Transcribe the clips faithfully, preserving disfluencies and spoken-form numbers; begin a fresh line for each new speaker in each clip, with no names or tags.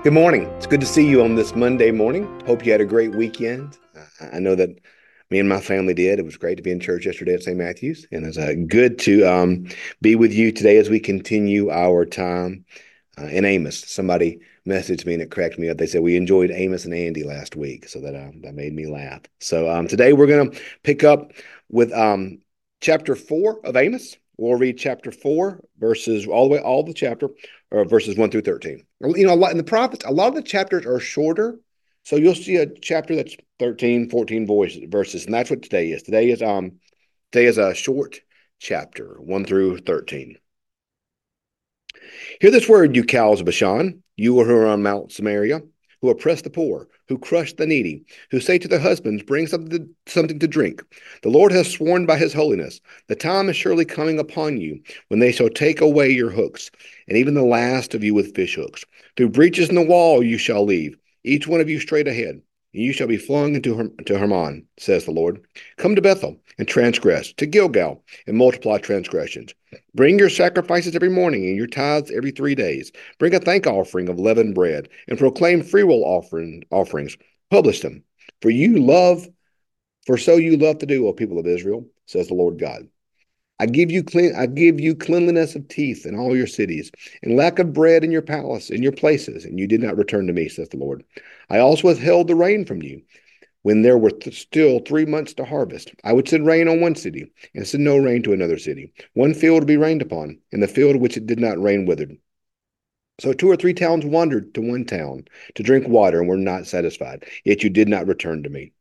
Good morning. It's good to see you on this Monday morning. Hope you had a great weekend. I I know that me and my family did. It was great to be in church yesterday at Saint Matthew's, and it's uh, good to um, be with you today as we continue our time uh, in Amos. Somebody messaged me and it cracked me up. They said we enjoyed Amos and Andy last week, so that uh, that made me laugh. So um, today we're going to pick up with um, chapter four of Amos. We'll read chapter four, verses all the way, all the chapter, or verses one through thirteen. You know, a lot in the prophets, a lot of the chapters are shorter. So you'll see a chapter that's thirteen, fourteen voices, verses, and that's what today is. Today is um today is a short chapter, one through thirteen. Hear this word, you cows of Bashan, you who are on Mount Samaria, who oppress the poor, who crush the needy, who say to their husbands, bring something to, something to drink. The Lord has sworn by his holiness, the time is surely coming upon you when they shall take away your hooks, and even the last of you with fish hooks. Through breaches in the wall you shall leave, each one of you straight ahead. And you shall be flung into Her- to Hermon, says the Lord. Come to Bethel and transgress, to Gilgal and multiply transgressions. Bring your sacrifices every morning and your tithes every three days. Bring a thank offering of leavened bread and proclaim freewill offering, offerings. Publish them. For you love, for so you love to do, O people of Israel, says the Lord God. I give you clean, I give you cleanliness of teeth in all your cities, and lack of bread in your palace, in your places, and you did not return to me, says the Lord. I also withheld the rain from you, when there were th- still three months to harvest. I would send rain on one city, and send no rain to another city. One field would be rained upon, and the field which it did not rain withered. So two or three towns wandered to one town to drink water and were not satisfied. Yet you did not return to me.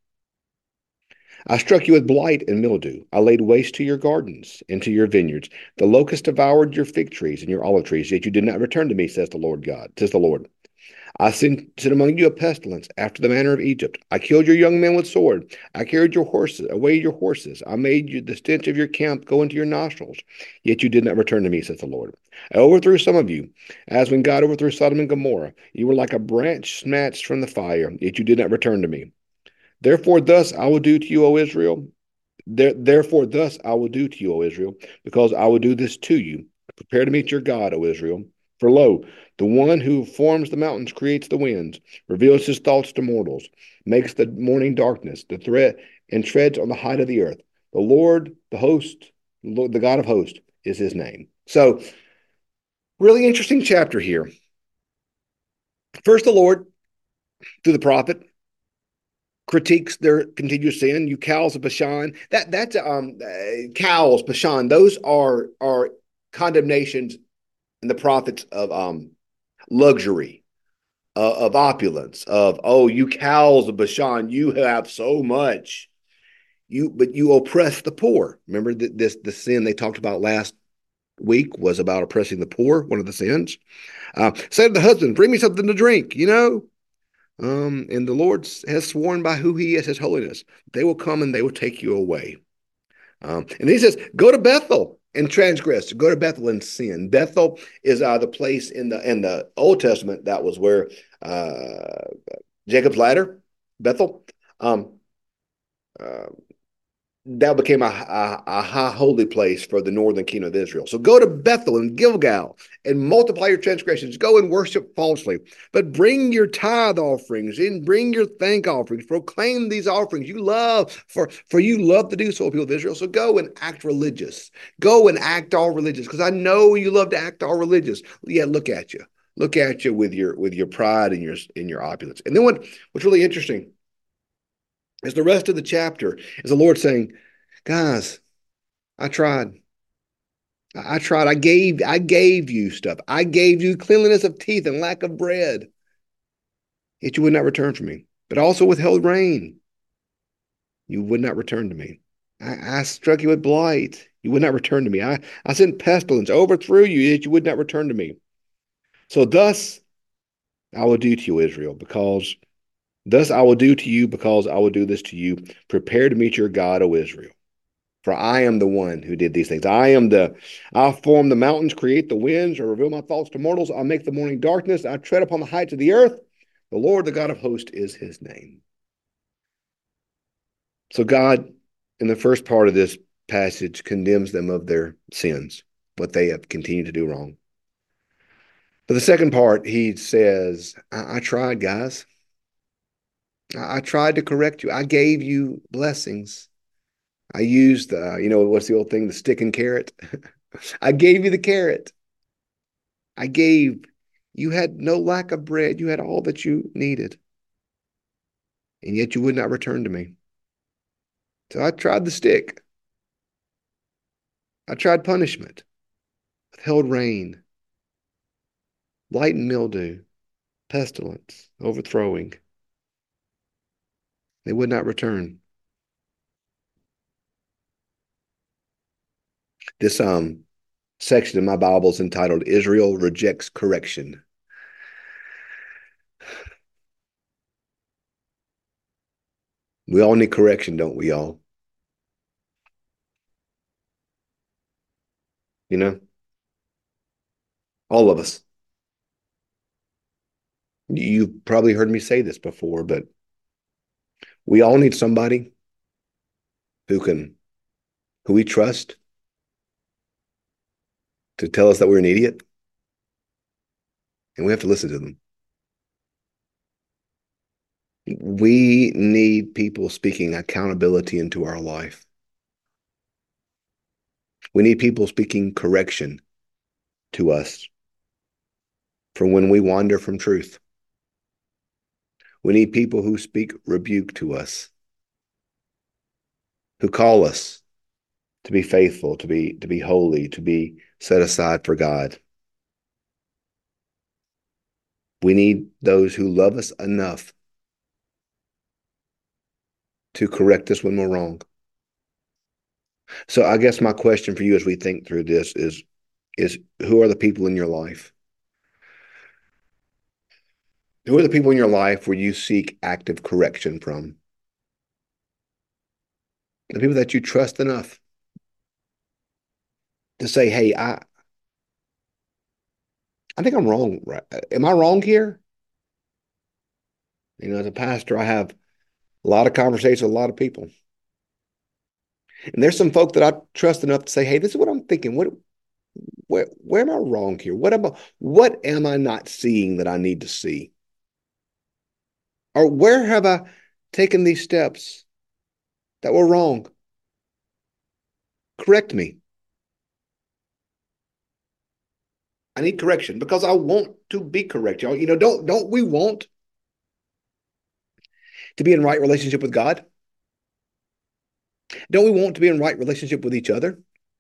I struck you with blight and mildew. I laid waste to your gardens and to your vineyards. The locust devoured your fig trees and your olive trees, yet you did not return to me, says the Lord God, says the Lord. I sent, sent among you a pestilence after the manner of Egypt. I killed your young men with sword. I carried your horses, away your horses. I made you the stench of your camp go into your nostrils. Yet you did not return to me, says the Lord. I overthrew some of you, as when God overthrew Sodom and Gomorrah. You were like a branch snatched from the fire, yet you did not return to me. Therefore, thus I will do to you, O Israel. There, therefore, thus I will do to you, O Israel, because I will do this to you. Prepare to meet your God, O Israel. For lo, the one who forms the mountains creates the winds, reveals his thoughts to mortals, makes the morning darkness, the threat, and treads on the height of the earth. The Lord, the host, the God of hosts is his name. So, really interesting chapter here. First, the Lord, through the prophet, critiques their continued sin. You cows of Bashan. That that's um uh, cows, Bashan. Those are are condemnations in the prophets of um luxury, uh, of opulence, of oh you cows of Bashan, you have so much. You but you oppress the poor. Remember that this the sin they talked about last week was about oppressing the poor. One of the sins. Uh, say to the husband, bring me something to drink. You know, Um, and the Lord has sworn by who he is, his holiness. They will come and they will take you away. Um, and he says, go to Bethel and transgress. Go to Bethel and sin. Bethel is uh, the place in the in the Old Testament that was where uh, Jacob's ladder, Bethel. Um, uh, that became a, a, a high holy place for the northern kingdom of Israel. So go to Bethel and Gilgal and multiply your transgressions. Go and worship falsely, but bring your tithe offerings and bring your thank offerings. Proclaim these offerings. You love for for you love to do so, people of Israel. So go and act religious. Go and act all religious, because I know you love to act all religious. Yeah, look at you. Look at you with your with your pride and your in your opulence. And then what what's really interesting is the rest of the chapter is the Lord saying, guys, I tried. I tried. I gave I gave you stuff. I gave you cleanliness of teeth and lack of bread. Yet you would not return from me. But I also withheld rain. You would not return to me. I, I struck you with blight. You would not return to me. I, I sent pestilence, overthrew you, yet you would not return to me. So thus I will do to you, Israel, because thus I will do to you, because I will do this to you. Prepare to meet your God, O Israel. For I am the one who did these things. I am the, I form the mountains, create the winds, or reveal my thoughts to mortals. I make the morning darkness. I tread upon the heights of the earth. The Lord, the God of hosts, is his name. So God, in the first part of this passage, condemns them of their sins, what they have continued to do wrong. But the second part, he says, I, I tried, guys. I, I tried to correct you. I gave you blessings. I used, uh, you know, what's the old thing, the stick and carrot? I gave you the carrot. I gave, you had no lack of bread. You had all that you needed. And yet you would not return to me. So I tried the stick. I tried punishment, withheld rain, blight and mildew, pestilence, overthrowing. They would not return. This um section in my Bible is entitled Israel Rejects Correction. We all need correction, don't we all? You know, all of us. You've probably heard me say this before, but we all need somebody who can, who we trust to tell us that we're an idiot, and we have to listen to them. We need people speaking accountability into our life. We need people speaking correction to us for when we wander from truth. We need people who speak rebuke to us, who call us to be faithful, to be to be holy, to be set aside for God. We need those who love us enough to correct us when we're wrong. So I guess my question for you as we think through this is, is who are the people in your life? Who are the people in your life where you seek active correction from? The people that you trust enough to say, hey, I, I think I'm wrong. Right? Am I wrong here? You know, as a pastor, I have a lot of conversations with a lot of people. And there's some folk that I trust enough to say, hey, this is what I'm thinking. What where where am I wrong here? What am I what am I not seeing that I need to see? Or where have I taken these steps that were wrong? Correct me. I need correction because I want to be correct, y'all. You know, don't don't we want to be in right relationship with God? Don't we want to be in right relationship with each other?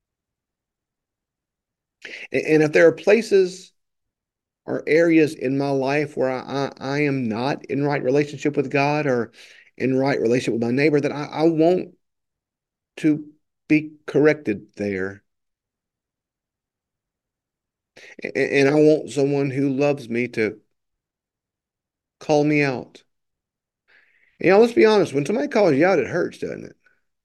And, and if there are places or areas in my life where I, I, I am not in right relationship with God or in right relationship with my neighbor, that I, I want to be corrected there. And, and I want someone who loves me to call me out. And, you know, let's be honest, when somebody calls you out, it hurts, doesn't it?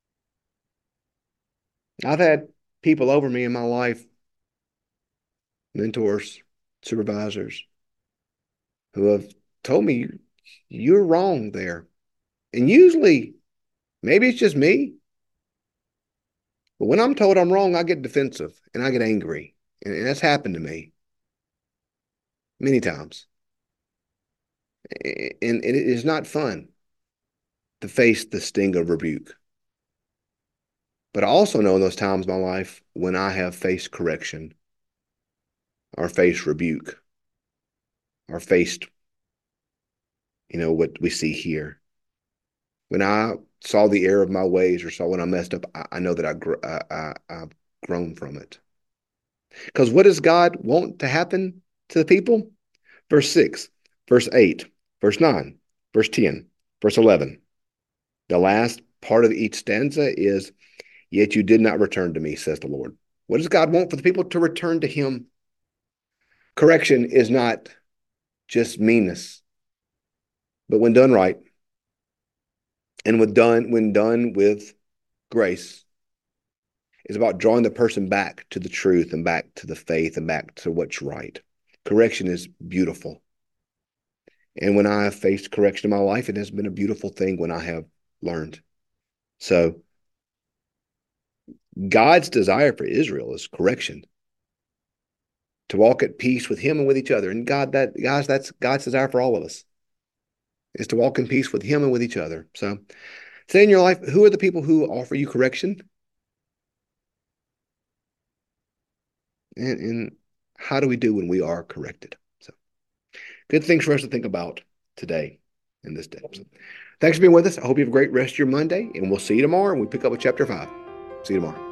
I've had people over me in my life, mentors, supervisors, who have told me you're wrong there. And usually, maybe it's just me, but when I'm told I'm wrong, I get defensive and I get angry. And, and that's happened to me many times. And, and it is not fun to face the sting of rebuke. But I also know in those times in my life when I have faced correction or faced rebuke or faced, you know, what we see here. When I saw the error of my ways or saw when I messed up, I, I know that I, gr- I, I, I've grown from it. Because what does God want to happen to the people? Verse six, verse eight, verse nine, verse ten, verse eleven. The last part of each stanza is, yet you did not return to me, says the Lord. What does God want for the people? To return to him. Correction is not just meanness, but when done right, and with done when done with grace, is about drawing the person back to the truth and back to the faith and back to what's right. Correction is beautiful. And when I have faced correction in my life, it has been a beautiful thing when I have learned. So God's desire for Israel is correction. to walk at peace with him and with each other. And God, that guys, that's God's desire for all of us, is to walk in peace with him and with each other. So say in your life, who are the people who offer you correction? And, and how do we do when we are corrected? So good things for us to think about today in this day. So, thanks for being with us. I hope you have a great rest of your Monday, and we'll see you tomorrow when we pick up with chapter five. See you tomorrow.